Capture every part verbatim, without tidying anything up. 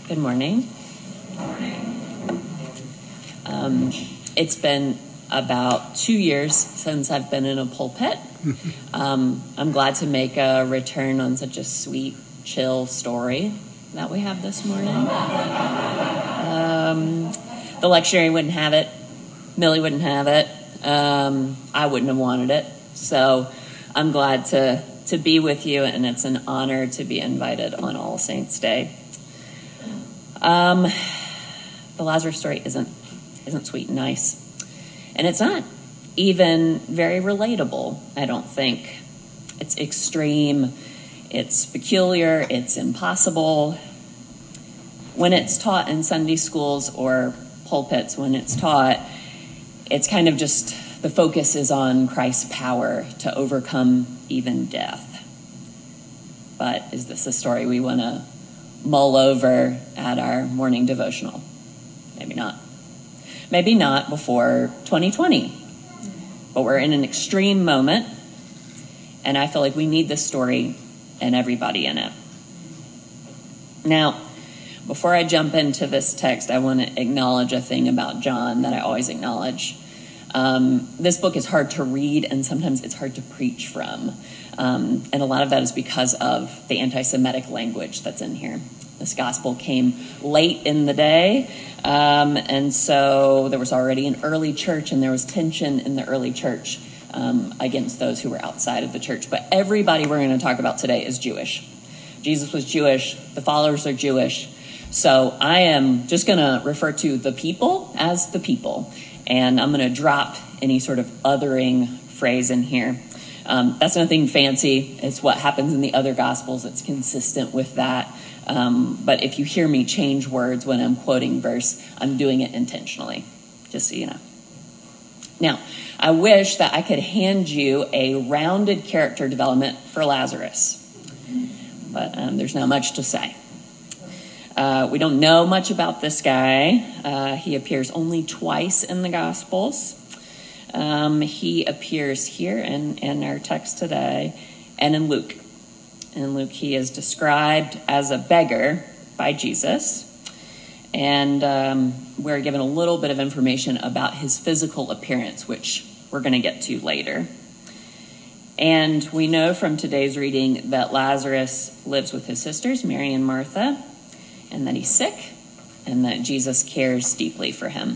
Good morning. Um, it's been about two years since I've been in a pulpit. Um, I'm glad to make a return on such a sweet, chill story that we have this morning. Um, the lectionary wouldn't have it. Millie wouldn't have it. Um, I wouldn't have wanted it. So I'm glad to, to be with you, and it's an honor to be invited on All Saints' Day. Um, the Lazarus story isn't isn't sweet and nice, and it's not even very relatable. I don't think. It's extreme, it's peculiar, it's impossible. When it's taught in Sunday schools or pulpits, when it's taught, it's kind of just the focus is on Christ's power to overcome even death. But is this a story we want to mull over at our morning devotional? Maybe not. Maybe not before twenty twenty. But we're in an extreme moment, and I feel like we need this story and everybody in it. Now, before I jump into this text, I want to acknowledge a thing about John that I always acknowledge. Um, this book is hard to read, and sometimes it's hard to preach from. Um, and a lot of that is because of the anti-Semitic language that's in here. This gospel came late in the day, um, and so there was already an early church, and there was tension in the early church um, against those who were outside of the church. But everybody we're going to talk about today is Jewish. Jesus was Jewish. The followers are Jewish. So I am just going to refer to the people as the people, and I'm going to drop any sort of othering phrase in here. Um, that's nothing fancy. It's what happens in the other Gospels. It's consistent with that. Um, but if you hear me change words when I'm quoting verse, I'm doing it intentionally, just so you know. Now, I wish that I could hand you a rounded character development for Lazarus, but um, there's not much to say. Uh, we don't know much about this guy. Uh, he appears only twice in the Gospels. Um, he appears here in, in our text today and in Luke. In Luke, he is described as a beggar by Jesus. And um, we're given a little bit of information about his physical appearance, which we're going to get to later. And we know from today's reading that Lazarus lives with his sisters, Mary and Martha, and that he's sick, and that Jesus cares deeply for him.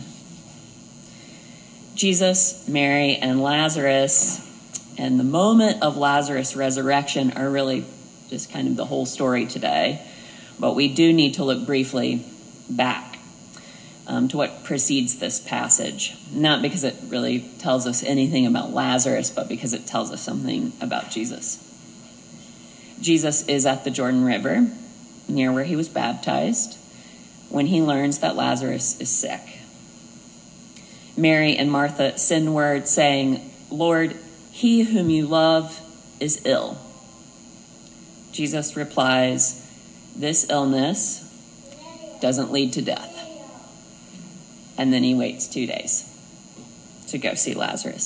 Jesus, Mary, and Lazarus, and the moment of Lazarus' resurrection are really just kind of the whole story today. But we do need to look briefly back um, to what precedes this passage. Not because it really tells us anything about Lazarus, but because it tells us something about Jesus. Jesus is at the Jordan River, near where he was baptized, when he learns that Lazarus is sick. Mary and Martha send word saying, "Lord, he whom you love is ill." Jesus replies, "This illness doesn't lead to death." And then he waits two days to go see Lazarus.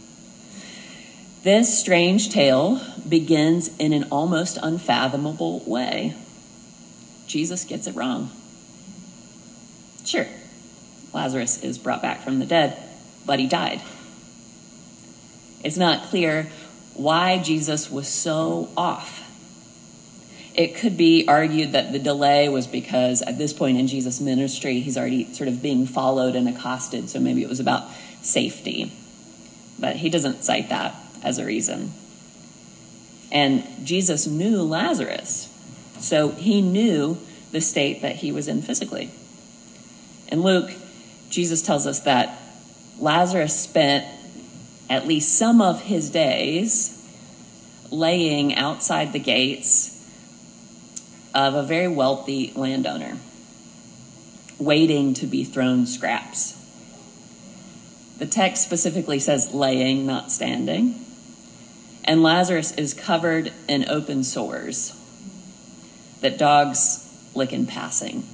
This strange tale begins in an almost unfathomable way. Jesus gets it wrong. Sure, Lazarus is brought back from the dead, but he died. It's not clear why Jesus was so off. It could be argued that the delay was because at this point in Jesus' ministry, he's already sort of being followed and accosted, so maybe it was about safety. But he doesn't cite that as a reason. And Jesus knew Lazarus, so he knew the state that he was in physically. In Luke, Jesus tells us that Lazarus spent at least some of his days laying outside the gates of a very wealthy landowner, waiting to be thrown scraps. The text specifically says laying, not standing. And Lazarus is covered in open sores that dogs lick in passing.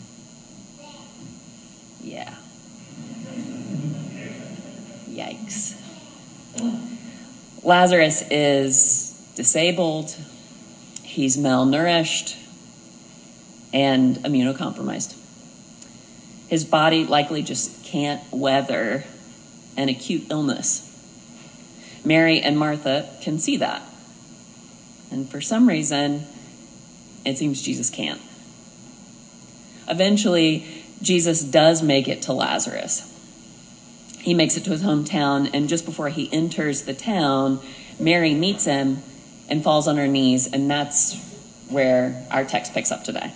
Yeah. Yikes. Lazarus is disabled. He's malnourished. and immunocompromised. His body likely just can't weather an acute illness. Mary and Martha can see that. And for some reason, it seems Jesus can't. Eventually, Jesus does make it to Lazarus. He makes it to his hometown, and just before he enters the town, Mary meets him and falls on her knees, and that's where our text picks up today.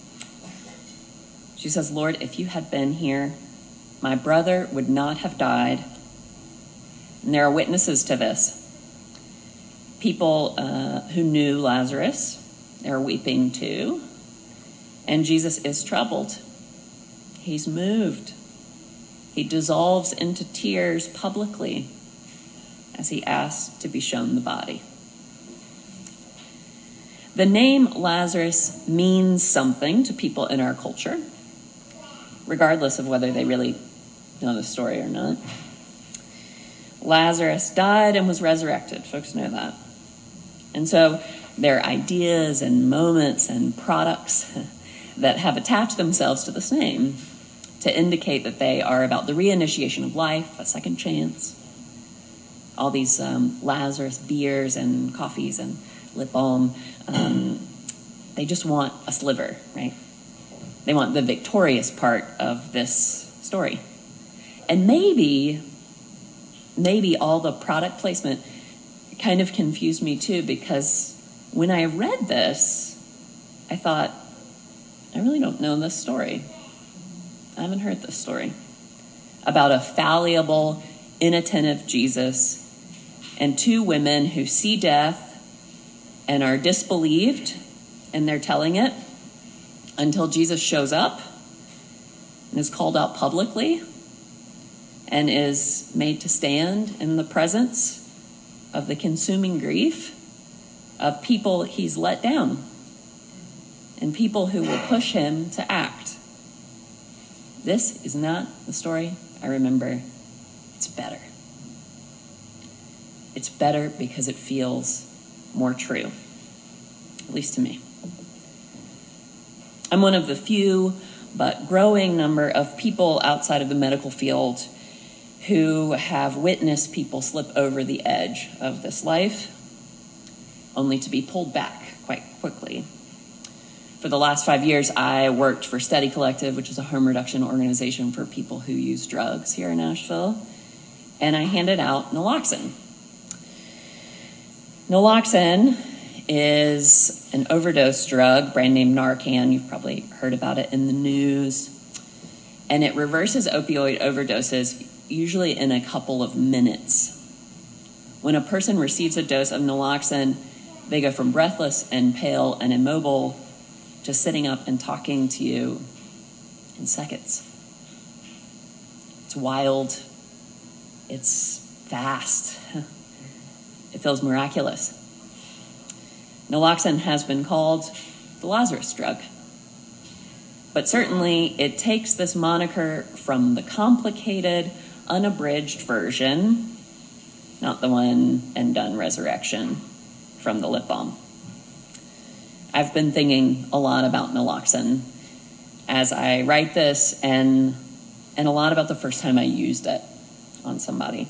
She says, "Lord, if you had been here, my brother would not have died." And there are witnesses to this. People uh, who knew Lazarus, they're weeping too. And Jesus is troubled. He's moved. He dissolves into tears publicly as he asks to be shown the body. The name Lazarus means something to people in our culture, regardless of whether they really know the story or not. Lazarus died and was resurrected. Folks know that. And so there are ideas and moments and products that have attached themselves to this name to indicate that they are about the reinitiation of life, a second chance. All these um, Lazarus beers and coffees and lip balm, um, they just want a sliver, right? They want the victorious part of this story. And maybe, maybe all the product placement kind of confused me too, because when I read this, I thought, I really don't know this story. I haven't heard this story about a fallible, inattentive Jesus and two women who see death and are disbelieved, and they're telling it until Jesus shows up and is called out publicly and is made to stand in the presence of the consuming grief of people he's let down and people who will push him to act. This is not the story I remember. It's better. It's better because it feels more true, at least to me. I'm one of the few but growing number of people outside of the medical field who have witnessed people slip over the edge of this life, only to be pulled back quite quickly. For the last five years, I worked for Steady Collective, which is a harm reduction organization for people who use drugs here in Nashville, and I handed out naloxone. Naloxone is an overdose drug, brand name Narcan. You've probably heard about it in the news. And it reverses opioid overdoses usually in a couple of minutes. When a person receives a dose of naloxone, they go from breathless and pale and immobile to sitting up and talking to you in seconds. It's wild. It's fast. It feels miraculous. Naloxone has been called the Lazarus drug. But certainly it takes this moniker from the complicated, unabridged version, not the one and done resurrection from the lip balm. I've been thinking a lot about naloxone as I write this, and and a lot about the first time I used it on somebody.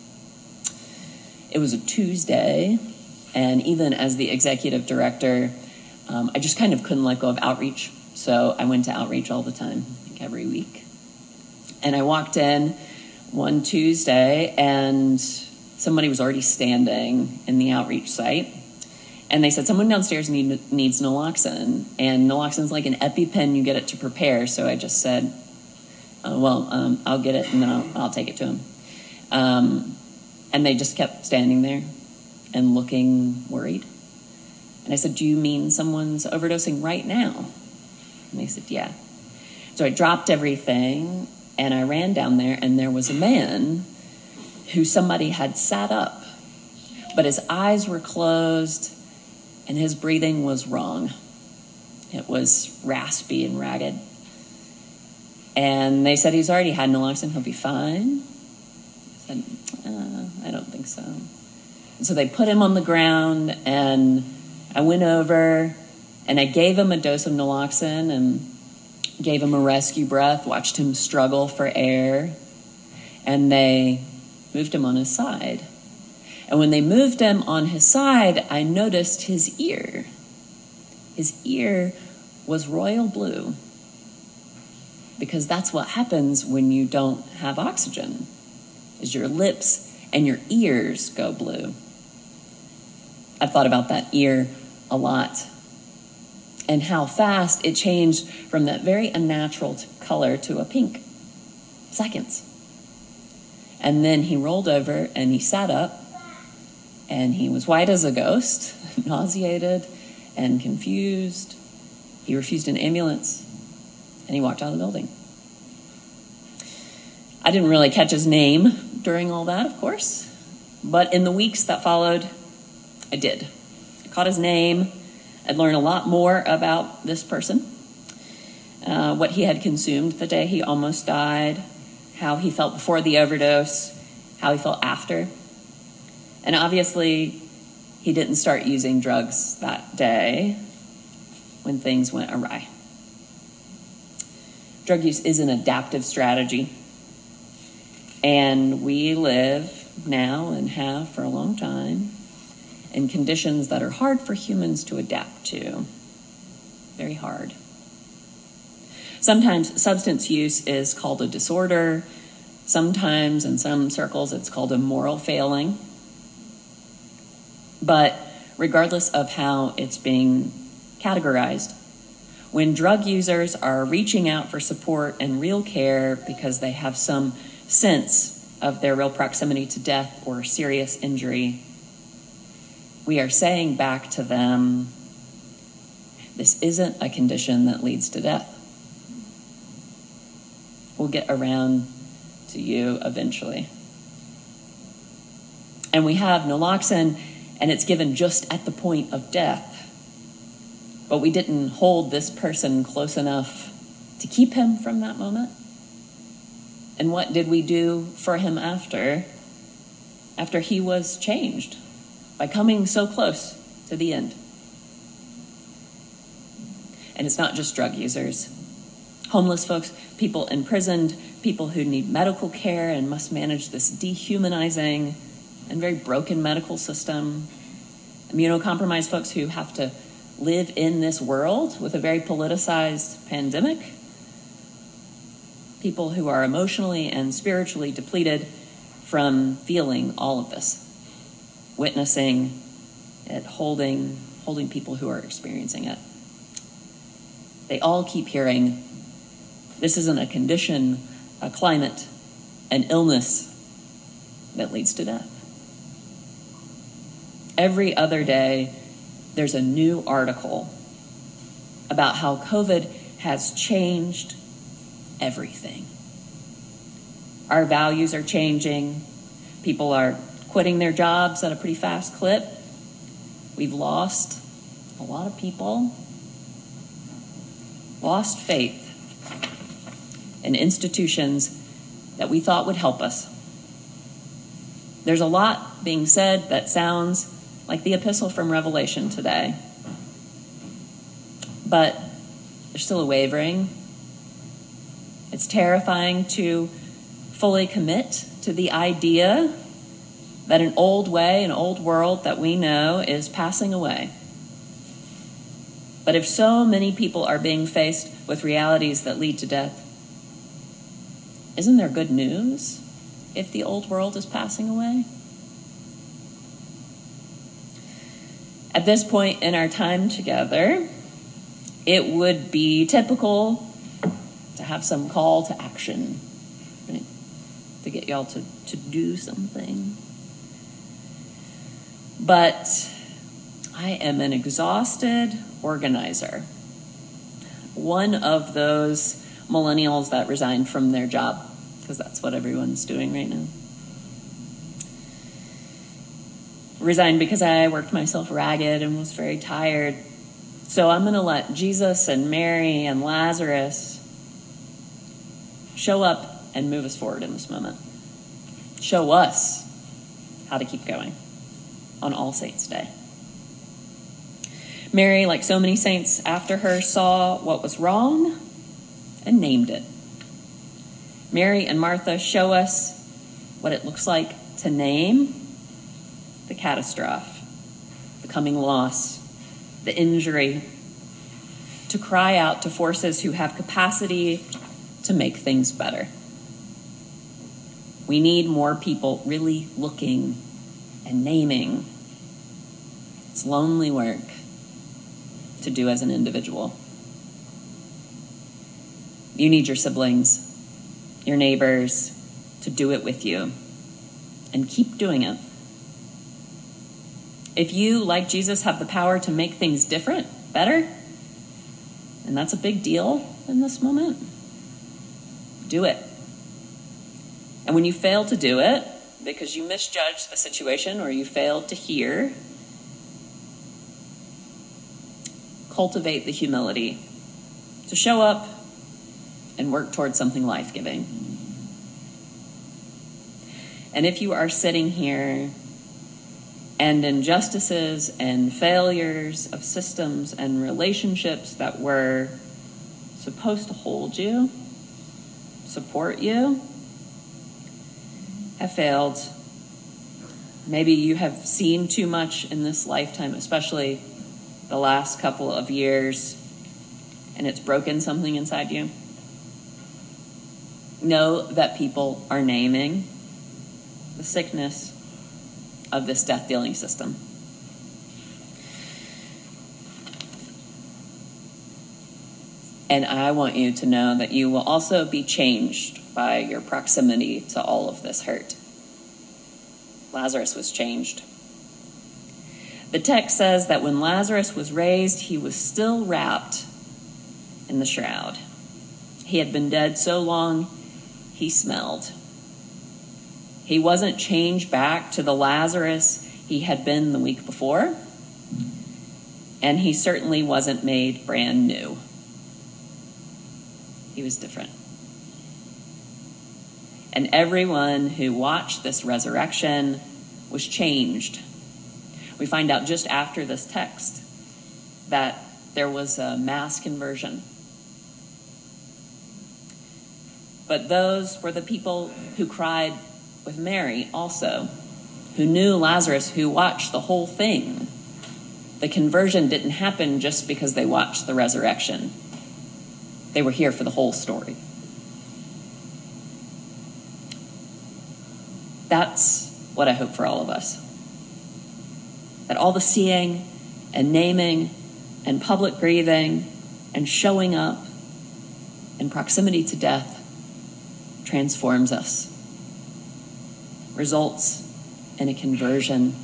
It was a Tuesday, and even as the executive director, um, I just kind of couldn't let go of outreach. So I went to outreach all the time, I think every week. And I walked in one Tuesday, and somebody was already standing in the outreach site. And they said, someone downstairs need, needs naloxone. And naloxone's like an EpiPen, you get it to prepare. So I just said, oh, well, um, I'll get it, and then I'll, I'll take it to him. Um, and they just kept standing there and looking worried. And I said, do you mean someone's overdosing right now? And they said, yeah. So I dropped everything, and I ran down there, and there was a man who somebody had sat up, but his eyes were closed, and his breathing was wrong. It was raspy and ragged. And they said he's already had naloxone, he'll be fine. I said, uh, I don't think so. And so they put him on the ground, and I went over, And I gave him a dose of naloxone and gave him a rescue breath, watched him struggle for air, and they moved him on his side. And when they moved him on his side, I noticed his ear. His ear was royal blue, because that's what happens when you don't have oxygen, is your lips and your ears go blue. I've thought about that ear a lot, and how fast it changed from that very unnatural color to a pink. Seconds. And then he rolled over and he sat up, and he was white as a ghost, nauseated and confused. He refused an ambulance, and he walked out of the building. I didn't really catch his name during all that, of course, but in the weeks that followed, I did. I caught his name. I'd learned a lot more about this person, uh, what he had consumed the day he almost died, how he felt before the overdose, how he felt after. And obviously, he didn't start using drugs that day when things went awry. Drug use is an adaptive strategy, and we live now and have for a long time in conditions that are hard for humans to adapt to. Very hard. Sometimes substance use is called a disorder. Sometimes, in some circles, it's called a moral failing. But regardless of how it's being categorized, when drug users are reaching out for support and real care because they have some sense of their real proximity to death or serious injury, we are saying back to them, this isn't a condition that leads to death. We'll get around to you eventually. And we have naloxone, and it's given just at the point of death. But we didn't hold this person close enough to keep him from that moment. And what did we do for him after? After he was changed by coming so close to the end. And it's not just drug users. Homeless folks, people imprisoned, people who need medical care and must manage this dehumanizing and very broken medical system. Immunocompromised folks who have to live in this world with a very politicized pandemic. People who are emotionally and spiritually depleted from feeling all of this. Witnessing it, holding, holding people who are experiencing it. They all keep hearing, this isn't a condition, a climate, an illness that leads to death. Every other day, there's a new article about how COVID has changed everything. Our values are changing. People are quitting their jobs at a pretty fast clip. We've lost a lot of people. Lost faith in institutions that we thought would help us. There's a lot being said that sounds like the epistle from Revelation today. But there's still a wavering. It's terrifying to fully commit to the idea that an old way, an old world that we know is passing away. But if so many people are being faced with realities that lead to death, isn't there good news if the old world is passing away? At this point in our time together, it would be typical to have some call to action, right? To get y'all to, to do something. But I am an exhausted organizer. One of those millennials that resigned from their job, because that's what everyone's doing right now. Resigned because I worked myself ragged and was very tired. So I'm going to let Jesus and Mary and Lazarus show up and move us forward in this moment. Show us how to keep going on All Saints' Day. Mary, like so many saints after her, saw what was wrong and named it. Mary and Martha show us what it looks like to name the catastrophe, the coming loss, the injury, to cry out to forces who have capacity to make things better. We need more people really looking and naming. It's lonely work to do as an individual. You need your siblings, your neighbors, to do it with you, and keep doing it. If you, like Jesus, have the power to make things different, better, and that's a big deal in this moment, do it. And when you fail to do it, because you misjudged the situation or you failed to hear, cultivate the humility to show up and work towards something life-giving. And if you are sitting here and injustices and failures of systems and relationships that were supposed to hold you, support you, have failed, maybe you have seen too much in this lifetime, especially the last couple of years, and it's broken something inside you. Know that people are naming the sickness of this death-dealing system. And I want you to know that you will also be changed by your proximity to all of this hurt. Lazarus was changed. The text says that when Lazarus was raised, he was still wrapped in the shroud. He had been dead so long, he smelled. He wasn't changed back to the Lazarus he had been the week before, and he certainly wasn't made brand new. He was different. And everyone who watched this resurrection was changed. We find out just after this text that there was a mass conversion. But those were the people who cried with Mary also, who knew Lazarus, who watched the whole thing. The conversion didn't happen just because they watched the resurrection. They were here for the whole story. That's what I hope for all of us. That all the seeing and naming and public grieving and showing up and proximity to death transforms us, results in a conversion.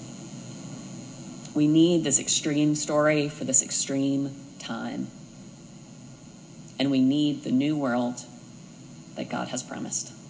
We need this extreme story for this extreme time. And we need the new world that God has promised.